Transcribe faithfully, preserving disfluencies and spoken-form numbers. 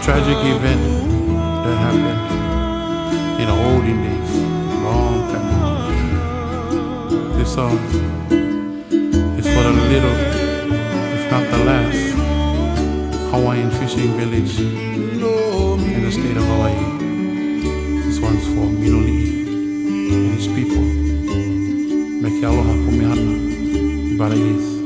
tragic event that happened in the olden days, long time ago. This song is for the little, if not the last, Hawaiian fishing village in the state of Hawaii. This one's for Miloli'i and his people. Me ke aloha po mehana, Ibara East.